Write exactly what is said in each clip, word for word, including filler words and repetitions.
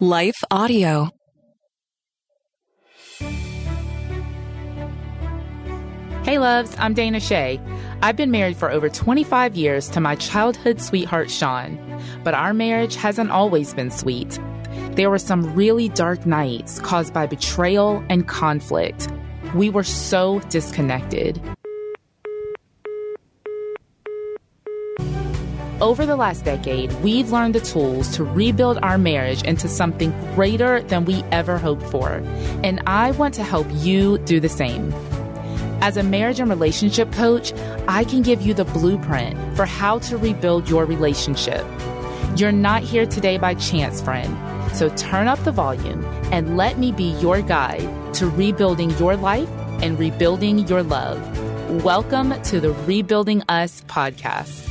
Life Audio. Hey loves, I'm Dana Shea. I've been married for over twenty-five years to my childhood sweetheart, Sean. But our marriage hasn't always been sweet. There were some really dark nights caused by betrayal and conflict. We were so disconnected. Over the last decade, we've learned the tools to rebuild our marriage into something greater than we ever hoped for. And I want to help you do the same. As a marriage and relationship coach, I can give you the blueprint for how to rebuild your relationship. You're not here today by chance, friend. So turn up the volume and let me be your guide to rebuilding your life and rebuilding your love. Welcome to the Rebuilding Us podcast.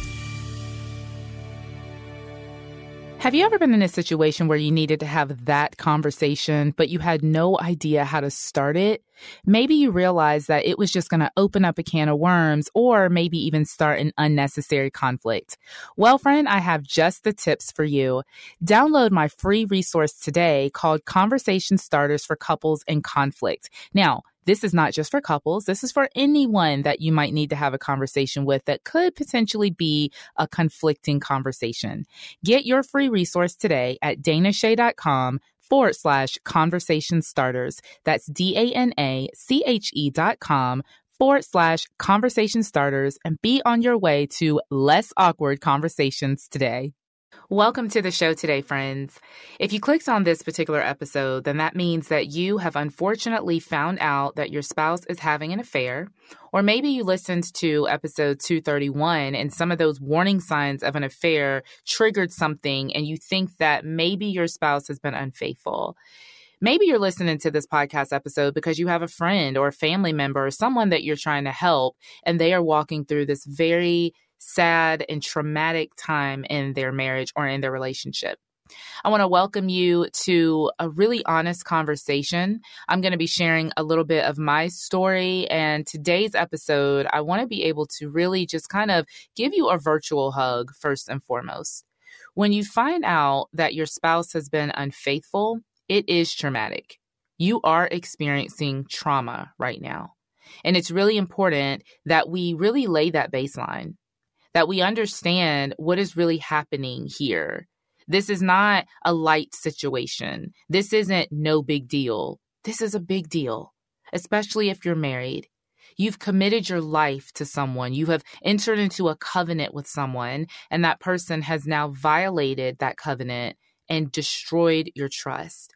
Have you ever been in a situation where you needed to have that conversation, but you had no idea how to start it? Maybe you realized that it was just going to open up a can of worms or maybe even start an unnecessary conflict. Well, friend, I have just the tips for you. Download my free resource today called Conversation Starters for Couples in Conflict. Now, this is not just for couples. This is for anyone that you might need to have a conversation with that could potentially be a conflicting conversation. Get your free resource today at danashay.com forward slash conversation starters. That's D-A-N-A-C-H-E dot com forward slash conversation starters and be on your way to less awkward conversations today. Welcome to the show today, friends. If you clicked on this particular episode, then that means that you have unfortunately found out that your spouse is having an affair, or maybe you listened to episode two thirty-one and some of those warning signs of an affair triggered something and you think that maybe your spouse has been unfaithful. Maybe you're listening to this podcast episode because you have a friend or a family member or someone that you're trying to help, and they are walking through this very sad and traumatic time in their marriage or in their relationship. I want to welcome you to a really honest conversation. I'm going to be sharing a little bit of my story, and today's episode, I want to be able to really just kind of give you a virtual hug first and foremost. When you find out that your spouse has been unfaithful, it is traumatic. You are experiencing trauma right now. And it's really important that we really lay that baseline, that we understand what is really happening here. This is not a light situation. This isn't no big deal. This is a big deal, especially if you're married. You've committed your life to someone. You have entered into a covenant with someone, and that person has now violated that covenant and destroyed your trust.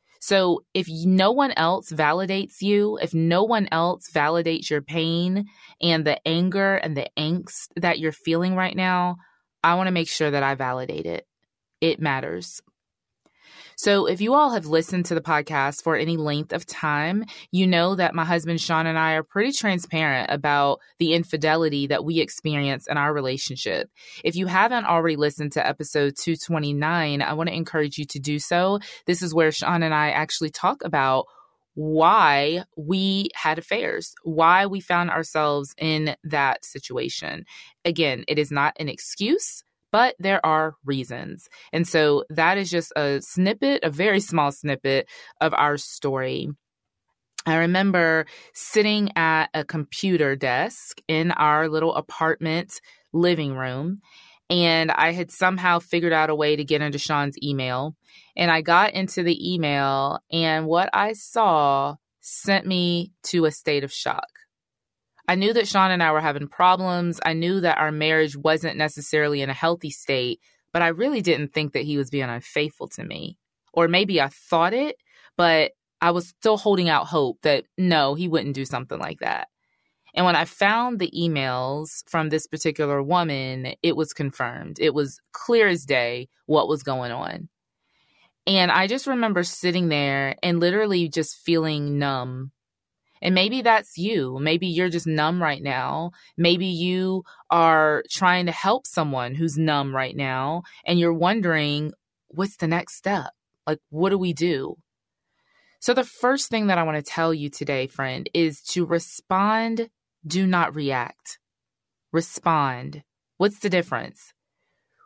So if no one else validates you, if no one else validates your pain and the anger and the angst that you're feeling right now, I want to make sure that I validate it. It matters. So if you all have listened to the podcast for any length of time, you know that my husband Sean and I are pretty transparent about the infidelity that we experience in our relationship. If you haven't already listened to episode two twenty-nine, I want to encourage you to do so. This is where Sean and I actually talk about why we had affairs, why we found ourselves in that situation. Again, it is not an excuse, but there are reasons. And so that is just a snippet, a very small snippet of our story. I remember sitting at a computer desk in our little apartment living room, and I had somehow figured out a way to get into Sean's email. And I got into the email, and what I saw sent me to a state of shock. I knew that Sean and I were having problems. I knew that our marriage wasn't necessarily in a healthy state, but I really didn't think that he was being unfaithful to me. Or maybe I thought it, but I was still holding out hope that no, he wouldn't do something like that. And when I found the emails from this particular woman, it was confirmed. It was clear as day what was going on. And I just remember sitting there and literally just feeling numb. And maybe that's you. Maybe you're just numb right now. Maybe you are trying to help someone who's numb right now, and you're wondering, what's the next step? Like, what do we do? So the first thing that I want to tell you today, friend, is to respond, do not react. Respond. What's the difference?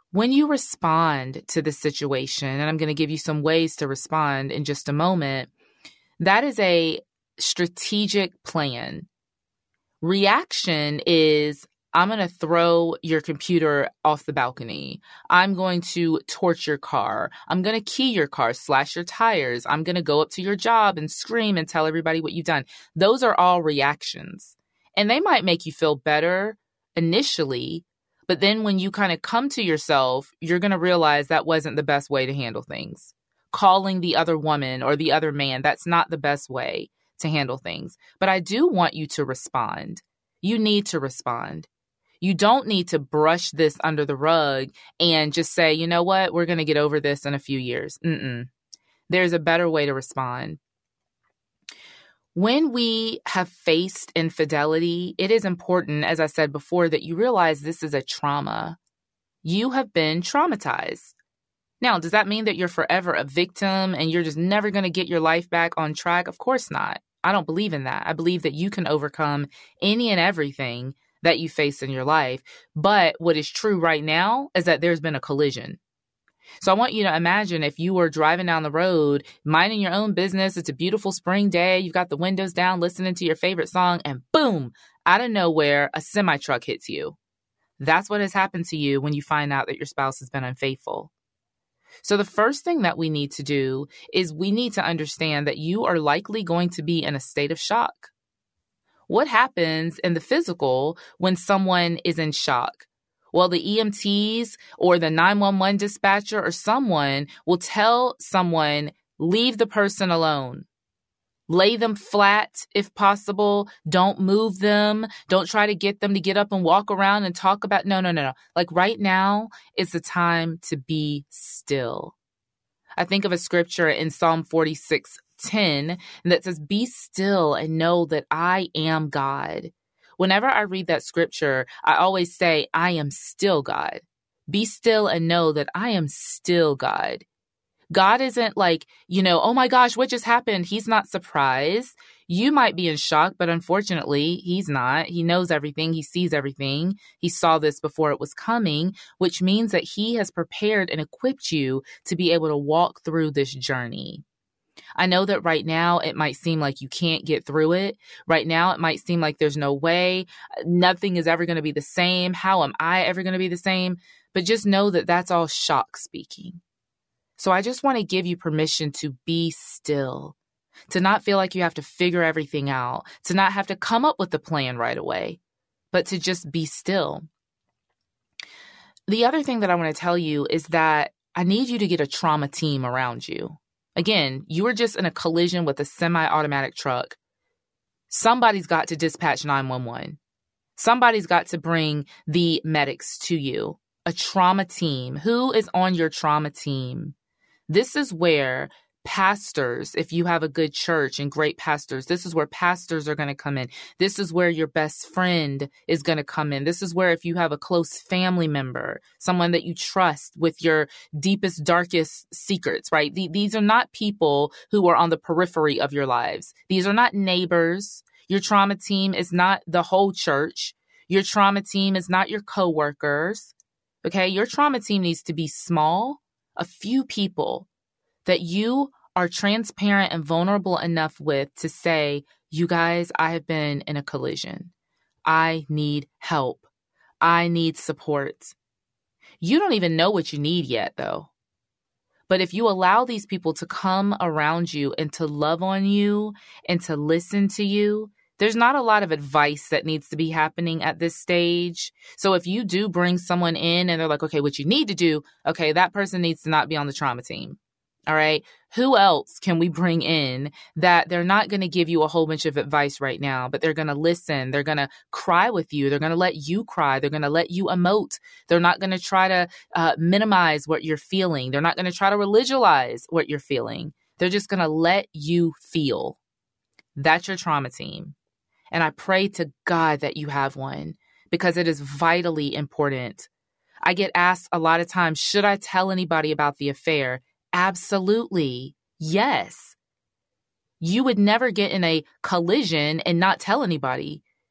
When you respond to the situation, and I'm going to give you some ways to respond in just a moment, that is a strategic plan. Reaction is, I'm going to throw your computer off the balcony. I'm going to torch your car. I'm going to key your car, slash your tires. I'm going to go up to your job and scream and tell everybody what you've done. Those are all reactions. And they might make you feel better initially, but then when you kind of come to yourself, you're going to realize that wasn't the best way to handle things. Calling the other woman or the other man, that's not the best way to handle things. But I do want you to respond. You need to respond. You don't need to brush this under the rug and just say, you know what, we're going to get over this in a few years. Mm-mm. There's a better way to respond. When we have faced infidelity, it is important, as I said before, that you realize this is a trauma. You have been traumatized. Now, does that mean that you're forever a victim and you're just never going to get your life back on track? Of course not. I don't believe in that. I believe that you can overcome any and everything that you face in your life. But what is true right now is that there's been a collision. So I want you to imagine if you were driving down the road, minding your own business. It's a beautiful spring day. You've got the windows down, listening to your favorite song, and boom, out of nowhere, a semi-truck hits you. That's what has happened to you when you find out that your spouse has been unfaithful. So the first thing that we need to do is we need to understand that you are likely going to be in a state of shock. What happens in the physical when someone is in shock? Well, the E M Ts or the nine one one dispatcher or someone will tell someone, leave the person alone. Lay them flat if possible. Don't move them. Don't try to get them to get up and walk around and talk about, no, no, no, no. Like right now is the time to be still. I think of a scripture in Psalm forty-six ten that says, be still and know that I am God. Whenever I read that scripture, I always say, I am still God. Be still and know that I am still God. God isn't like, you know, oh my gosh, what just happened? He's not surprised. You might be in shock, but unfortunately, he's not. He knows everything. He sees everything. He saw this before it was coming, which means that he has prepared and equipped you to be able to walk through this journey. I know that right now it might seem like you can't get through it. Right now it might seem like there's no way. Nothing is ever going to be the same. How am I ever going to be the same? But just know that that's all shock speaking. So I just want to give you permission to be still, to not feel like you have to figure everything out, to not have to come up with a plan right away, but to just be still. The other thing that I want to tell you is that I need you to get a trauma team around you. Again, you were just in a collision with a semi-automatic truck. Somebody's got to dispatch nine one one. Somebody's got to bring the medics to you. A trauma team. Who is on your trauma team? This is where pastors, if you have a good church and great pastors, this is where pastors are going to come in. This is where your best friend is going to come in. This is where if you have a close family member, someone that you trust with your deepest, darkest secrets, right? These are not people who are on the periphery of your lives. These are not neighbors. Your trauma team is not the whole church. Your trauma team is not your coworkers. Okay, your trauma team needs to be small, a few people that you are transparent and vulnerable enough with to say, you guys, I have been in a collision. I need help. I need support. You don't even know what you need yet, though. But if you allow these people to come around you and to love on you and to listen to you, there's not a lot of advice that needs to be happening at this stage. So if you do bring someone in and they're like, okay, what you need to do, okay, that person needs to not be on the trauma team. All right. Who else can we bring in that they're not going to give you a whole bunch of advice right now, but they're going to listen. They're going to cry with you. They're going to let you cry. They're going to let you emote. They're not going to try to uh, minimize what you're feeling. They're not going to try to religionize what you're feeling. They're just going to let you feel. That's your trauma team. And I pray to God that you have one because it is vitally important. I get asked a lot of times, should I tell anybody about the affair? Absolutely. Yes. You would never get in a collision and not tell anybody.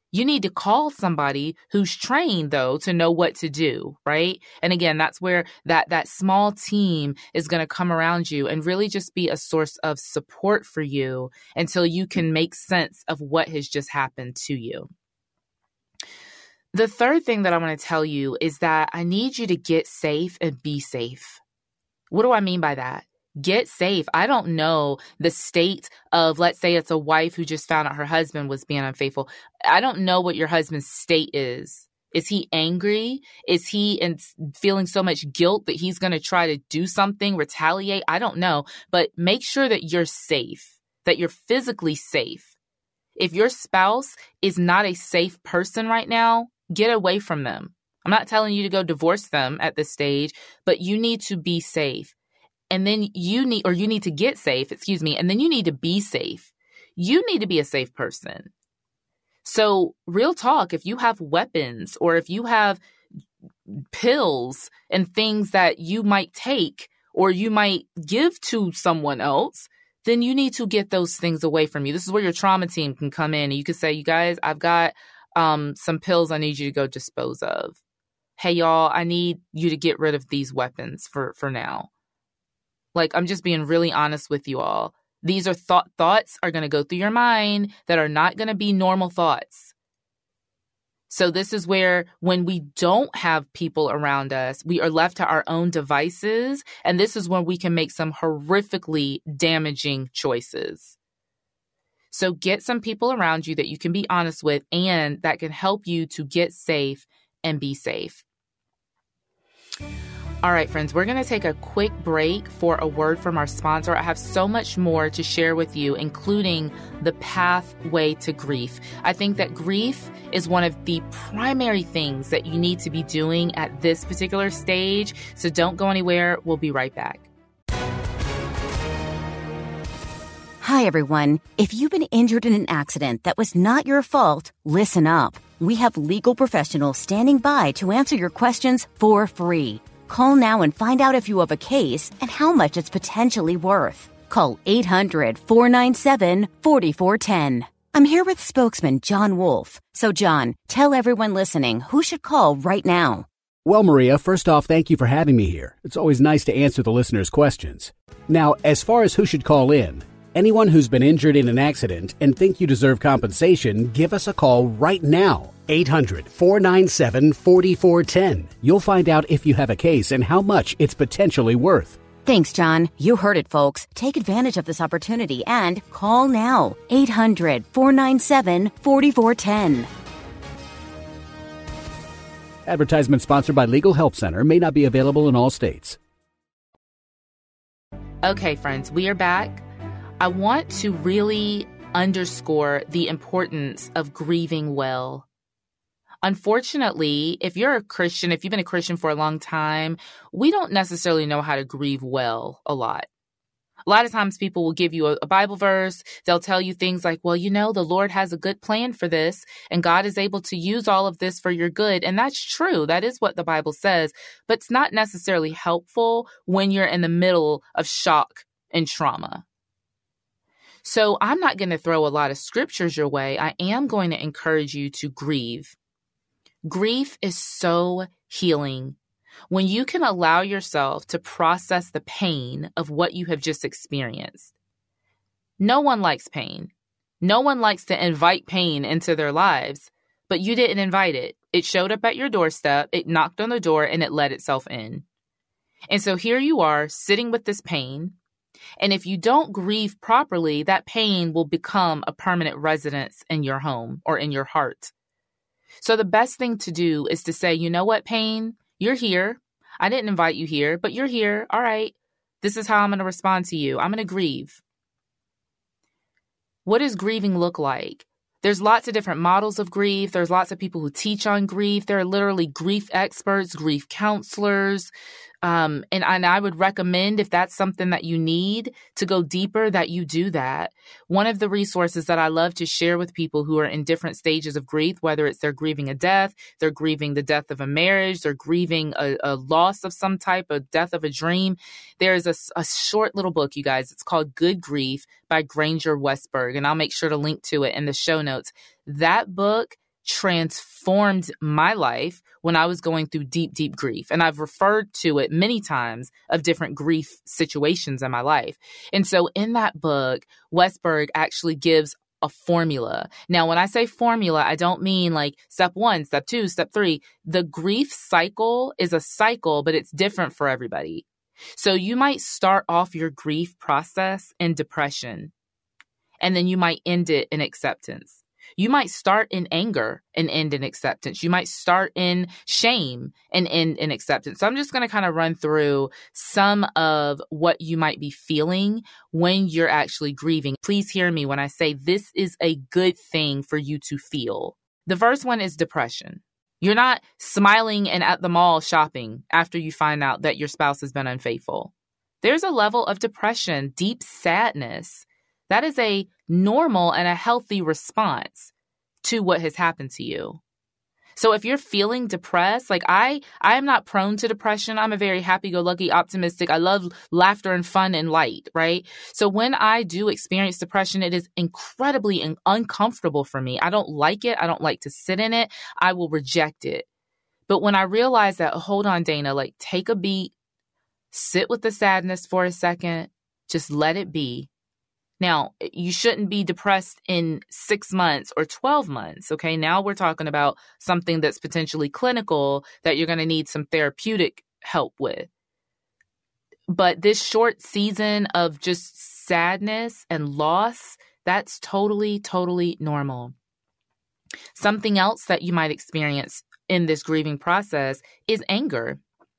You need to call somebody who's trained, though, to know what to do, right? And again, that's where that that small team is going to come around you and really just be a source of support for you until you can make sense of what has just happened to you. The third thing that I want to tell you is that I need you to get safe and be safe. What do I mean by that? Get safe. I don't know the state of, let's say it's a wife who just found out her husband was being unfaithful. I don't know what your husband's state is. Is he angry? Is he in, feeling so much guilt that he's going to try to do something, retaliate? I don't know. But make sure that you're safe, that you're physically safe. If your spouse is not a safe person right now, get away from them. I'm not telling you to go divorce them at this stage, but you need to be safe. And then you need, or you need to get safe, excuse me, and then you need to be safe. You need to be a safe person. So real talk, if you have weapons or if you have pills and things that you might take or you might give to someone else, then you need to get those things away from you. This is where your trauma team can come in and you can say, you guys, I've got um, some pills I need you to go dispose of. Hey, y'all, I need you to get rid of these weapons for, for now. Like, I'm just being really honest with you all. These are thought thoughts are going to go through your mind that are not going to be normal thoughts. So this is where when we don't have people around us, we are left to our own devices. And this is when we can make some horrifically damaging choices. So get some people around you that you can be honest with and that can help you to get safe and be safe. All right, friends, we're going to take a quick break for a word from our sponsor. I have so much more to share with you, including the pathway to grief. I think that grief is one of the primary things that you need to be doing at this particular stage. So don't go anywhere. We'll be right back. Hi, everyone. If you've been injured in an accident that was not your fault, listen up. We have legal professionals standing by to answer your questions for free. Call now and find out if you have a case and how much it's potentially worth. Call eight hundred, four nine seven, four four one zero. I'm here with spokesman John Wolf. So, John, tell everyone listening who should call right now. Well, Maria, first off, thank you for having me here. It's always nice to answer the listeners' questions. Now, as far as who should call in, anyone who's been injured in an accident and think you deserve compensation, give us a call right now. eight hundred, four nine seven, four four one zero. You'll find out if you have a case and how much it's potentially worth. Thanks, John. You heard it, folks. Take advantage of this opportunity and call now. eight hundred, four nine seven, four four one zero. Advertisement sponsored by Legal Help Center. May not be available in all states. Okay, friends, we are back. I want to really underscore the importance of grieving well. Unfortunately, if you're a Christian, if you've been a Christian for a long time, we don't necessarily know how to grieve well a lot. A lot of times people will give you a, a Bible verse. They'll tell you things like, well, you know, the Lord has a good plan for this and God is able to use all of this for your good. And that's true. That is what the Bible says, but it's not necessarily helpful when you're in the middle of shock and trauma. So I'm not going to throw a lot of scriptures your way. I am going to encourage you to grieve. Grief is so healing. When you can allow yourself to process the pain of what you have just experienced. No one likes pain. No one likes to invite pain into their lives, but you didn't invite it. It showed up at your doorstep, it knocked on the door, and it let itself in. And so here you are sitting with this pain. And if you don't grieve properly, that pain will become a permanent residence in your home or in your heart. So the best thing to do is to say, you know what, pain, you're here. I didn't invite you here, but you're here. All right. This is how I'm going to respond to you. I'm going to grieve. What does grieving look like? There's lots of different models of grief. There's lots of people who teach on grief. There are literally grief experts, grief counselors. Um, and, and I would recommend, if that's something that you need to go deeper, that you do that. One of the resources that I love to share with people who are in different stages of grief, whether it's they're grieving a death, they're grieving the death of a marriage, they're grieving a, a loss of some type, a death of a dream. There's a, a short little book, you guys. It's called Good Grief by Granger Westberg, and I'll make sure to link to it in the show notes. That book transformed my life when I was going through deep, deep grief. And I've referred to it many times of different grief situations in my life. And so in that book, Westberg actually gives a formula. Now, when I say formula, I don't mean like step one, step two, step three. The grief cycle is a cycle, but it's different for everybody. So you might start off your grief process in depression, and then you might end it in acceptance. You might start in anger and end in acceptance. You might start in shame and end in acceptance. So I'm just going to kind of run through some of what you might be feeling when you're actually grieving. Please hear me when I say this is a good thing for you to feel. The first one is depression. You're not smiling and at the mall shopping after you find out that your spouse has been unfaithful. There's a level of depression, deep sadness. That is a normal and a healthy response to what has happened to you. So if you're feeling depressed, like I, I am not prone to depression. I'm a very happy-go-lucky, optimistic. I love laughter and fun and light, right? So when I do experience depression, it is incredibly un- uncomfortable for me. I don't like it. I don't like to sit in it. I will reject it. But when I realize that, hold on, Dana, like take a beat, sit with the sadness for a second, just let it be. Now, you shouldn't be depressed in six months or twelve months, okay? Now we're talking about something that's potentially clinical that you're going to need some therapeutic help with. But this short season of just sadness and loss, that's totally, totally normal. Something else that you might experience in this grieving process is anger.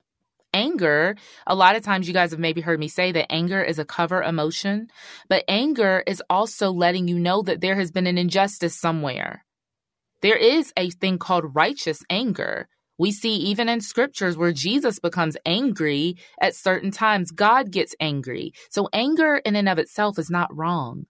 Anger, a lot of times you guys have maybe heard me say that anger is a cover emotion, but anger is also letting you know that there has been an injustice somewhere. There is a thing called righteous anger. We see even in scriptures where Jesus becomes angry at certain times, God gets angry. So anger in and of itself is not wrong.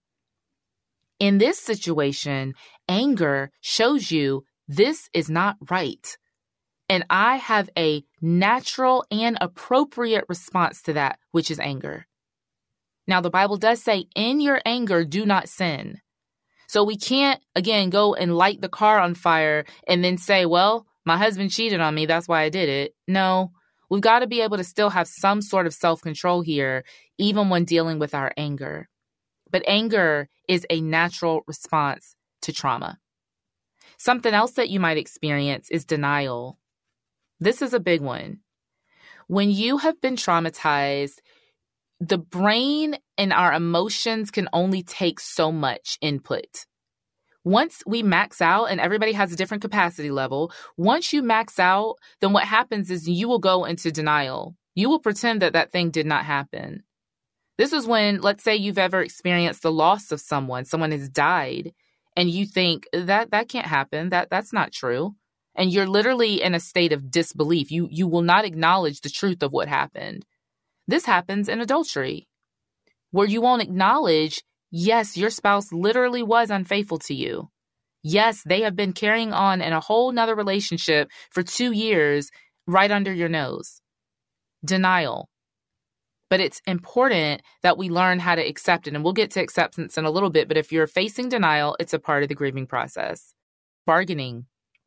In this situation, anger shows you this is not right. And I have a natural and appropriate response to that, which is anger. Now, the Bible does say, in your anger, do not sin. So we can't, again, go and light the car on fire and then say, well, my husband cheated on me, that's why I did it. No, we've got to be able to still have some sort of self-control here, even when dealing with our anger. But anger is a natural response to trauma. Something else that you might experience is denial. This is a big one. When you have been traumatized, the brain and our emotions can only take so much input. Once we max out, and everybody has a different capacity level, once you max out, then what happens is you will go into denial. You will pretend that that thing did not happen. This is when, let's say you've ever experienced the loss of someone, someone has died, and you think that that can't happen, that that's not true. And you're literally in a state of disbelief. You you will not acknowledge the truth of what happened. This happens in adultery, where you won't acknowledge, yes, your spouse literally was unfaithful to you. Yes, they have been carrying on in a whole nother relationship for two years right under your nose. Denial. But it's important that we learn how to accept it. And we'll get to acceptance in a little bit. But if you're facing denial, it's a part of the grieving process. Bargaining.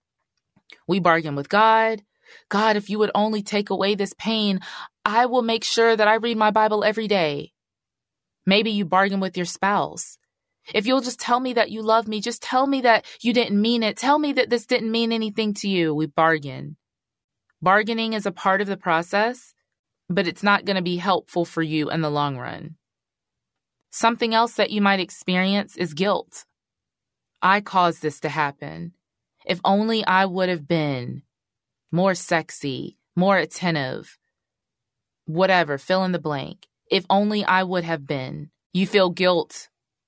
We bargain with God. God, if you would only take away this pain, I will make sure that I read my Bible every day. Maybe you bargain with your spouse. If you'll just tell me that you love me, just tell me that you didn't mean it. Tell me that this didn't mean anything to you. We bargain. Bargaining is a part of the process, but it's not going to be helpful for you in the long run. Something else that you might experience is guilt. I caused this to happen. If only I would have been more sexy, more attentive, whatever, fill in the blank. If only I would have been. You feel guilt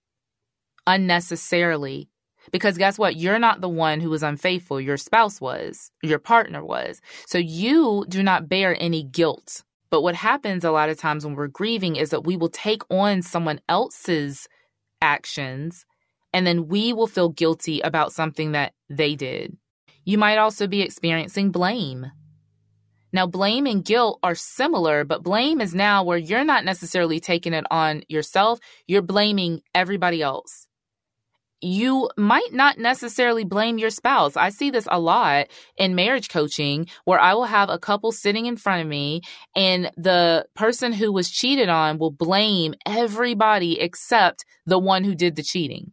unnecessarily because guess what? You're not the one who was unfaithful. Your spouse was, your partner was. So you do not bear any guilt. But what happens a lot of times when we're grieving is that we will take on someone else's actions and then we will feel guilty about something that they did. You might also be experiencing blame. Now, blame and guilt are similar, but blame is now where you're not necessarily taking it on yourself. You're blaming everybody else. you might not necessarily blame your spouse. I see this a lot in marriage coaching where I will have a couple sitting in front of me and the person who was cheated on will blame everybody except the one who did the cheating.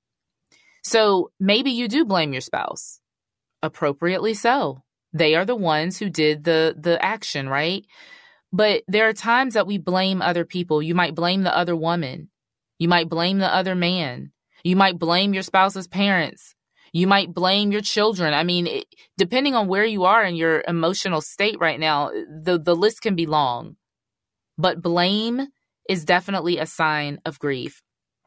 So maybe you do blame your spouse. Appropriately so. They are the ones who did the, the action, right? But there are times that we blame other people. You might blame the other woman. You might blame the other man. You might blame your spouse's parents. You might blame your children. I mean, it, depending on where you are in your emotional state right now, the, the list can be long. But blame is definitely a sign of grief.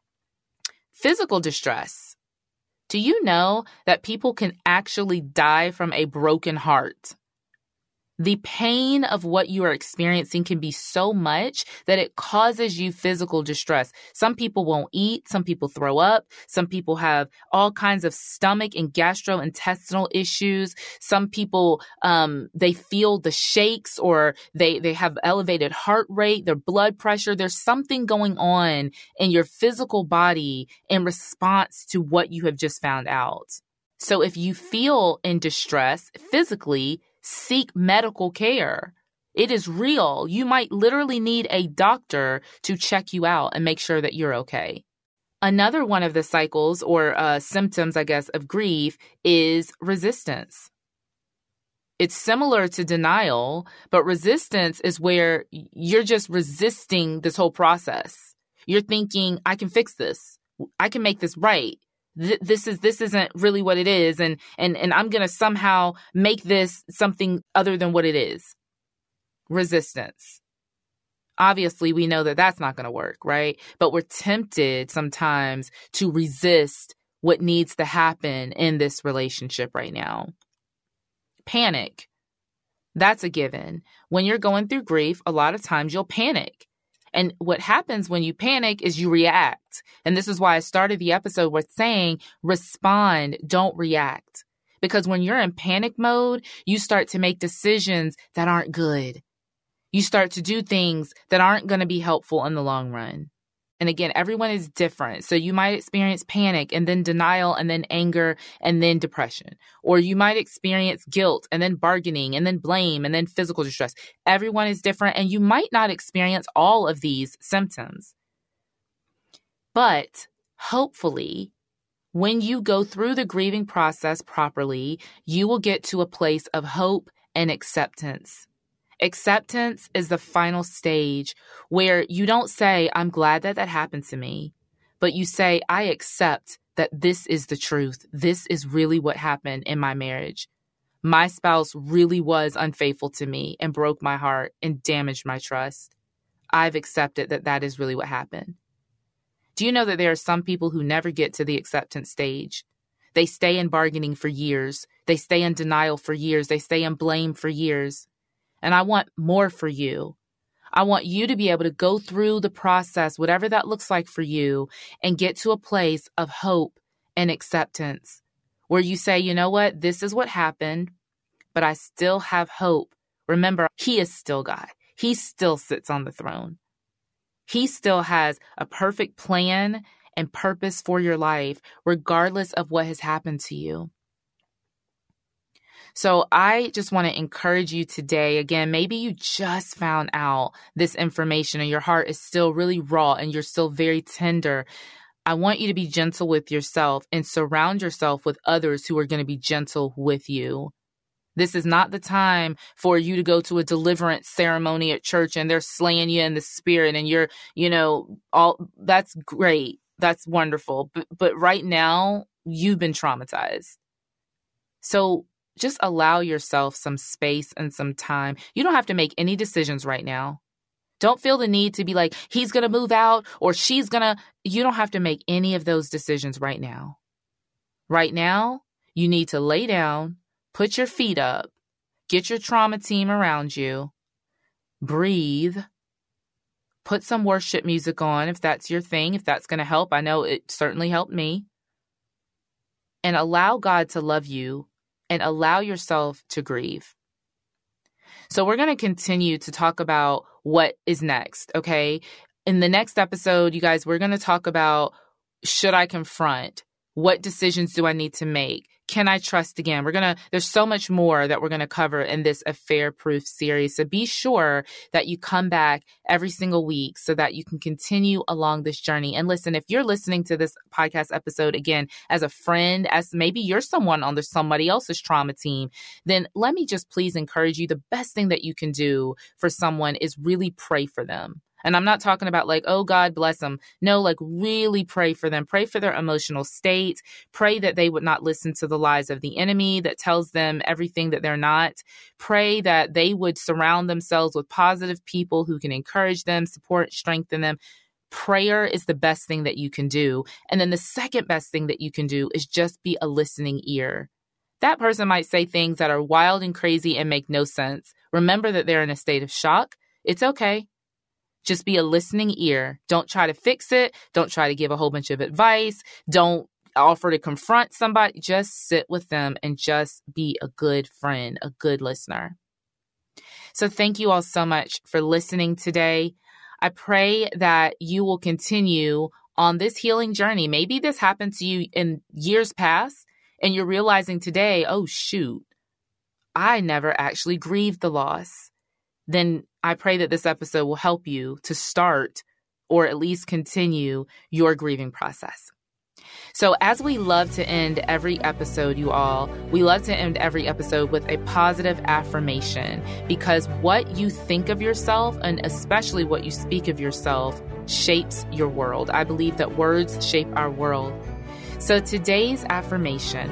Physical distress. Do you know that people can actually die from a broken heart? The pain of what you are experiencing can be so much that it causes you physical distress. Some people won't eat. Some people throw up. Some people have all kinds of stomach and gastrointestinal issues. Some people, um, they feel the shakes or they, they have elevated heart rate, their blood pressure. There's something going on in your physical body in response to what you have just found out. So if you feel in distress physically, seek medical care. It is real. You might literally need a doctor to check you out and make sure that you're okay. Another one of the cycles or uh, symptoms, I guess, of grief is resistance. It's similar to denial, but resistance is where you're just resisting this whole process. You're thinking, I can fix this. I can make this right. This is this isn't really what it is, and and and I'm going to somehow make this something other than what it is. Resistance. Obviously, we know that that's not going to work, right? But we're tempted sometimes to resist what needs to happen in this relationship right now. Panic. That's a given. When you're going through grief, a lot of times you'll panic. And what happens when you panic is you react. And this is why I started the episode with saying, respond, don't react. Because when you're in panic mode, you start to make decisions that aren't good. You start to do things that aren't going to be helpful in the long run. And again, everyone is different. So you might experience panic and then denial and then anger and then depression. Or you might experience guilt and then bargaining and then blame and then physical distress. Everyone is different and you might not experience all of these symptoms. But hopefully, when you go through the grieving process properly, you will get to a place of hope and acceptance. Acceptance is the final stage where you don't say, I'm glad that that happened to me, but you say, I accept that this is the truth. This is really what happened in my marriage. My spouse really was unfaithful to me and broke my heart and damaged my trust. I've accepted that that is really what happened. Do you know that there are some people who never get to the acceptance stage? They stay in bargaining for years. They stay in denial for years. They stay in blame for years. And I want more for you. I want you to be able to go through the process, whatever that looks like for you, and get to a place of hope and acceptance where you say, you know what, this is what happened, but I still have hope. Remember, He is still God. He still sits on the throne. He still has a perfect plan and purpose for your life, regardless of what has happened to you. So I just want to encourage you today. Again, maybe you just found out this information and your heart is still really raw and you're still very tender. I want you to be gentle with yourself and surround yourself with others who are going to be gentle with you. This is not the time for you to go to a deliverance ceremony at church and they're slaying you in the spirit and you're, you know, all that's great. That's wonderful. But, but right now, you've been traumatized. So just allow yourself some space and some time. You don't have to make any decisions right now. Don't feel the need to be like, he's going to move out or she's going to. You don't have to make any of those decisions right now. Right now, you need to lay down, put your feet up, get your trauma team around you, breathe, put some worship music on if that's your thing, if that's going to help. I know it certainly helped me. And allow God to love you. And allow yourself to grieve. So we're going to continue to talk about what is next, okay? In the next episode, you guys, we're going to talk about, should I confront? What decisions do I need to make? Can I trust again? We're going to, there's so much more that we're going to cover in this Affair Proof series. So be sure that you come back every single week so that you can continue along this journey. And listen, if you're listening to this podcast episode again, as a friend, as maybe you're someone on the somebody else's trauma team, then let me just please encourage you. The best thing that you can do for someone is really pray for them. And I'm not talking about like, oh, God bless them. No, like really pray for them. Pray for their emotional state. Pray that they would not listen to the lies of the enemy that tells them everything that they're not. Pray that they would surround themselves with positive people who can encourage them, support, strengthen them. Prayer is the best thing that you can do. And then the second best thing that you can do is just be a listening ear. That person might say things that are wild and crazy and make no sense. Remember that they're in a state of shock. It's okay. Just be a listening ear. Don't try to fix it. Don't try to give a whole bunch of advice. Don't offer to confront somebody. Just sit with them and just be a good friend, a good listener. So thank you all so much for listening today. I pray that you will continue on this healing journey. Maybe this happened to you in years past and you're realizing today, oh, shoot, I never actually grieved the loss. Then I pray that this episode will help you to start or at least continue your grieving process. So as we love to end every episode, you all, we love to end every episode with a positive affirmation, because what you think of yourself, and especially what you speak of yourself, shapes your world. I believe that words shape our world. So today's affirmation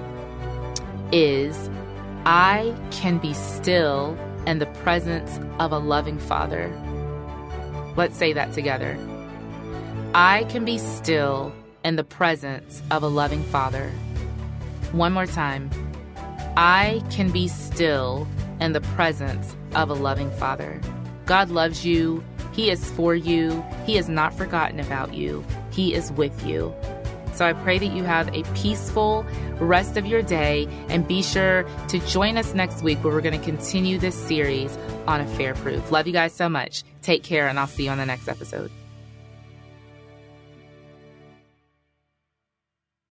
is, I can be still in the presence of a loving Father. Let's say that together. I can be still in the presence of a loving Father. One more time. I can be still in the presence of a loving Father. God loves you. He is for you. He has not forgotten about you. He is with you. So I pray that you have a peaceful rest of your day, and be sure to join us next week where we're going to continue this series on Affair Proof. Love you guys so much. Take care, and I'll see you on the next episode.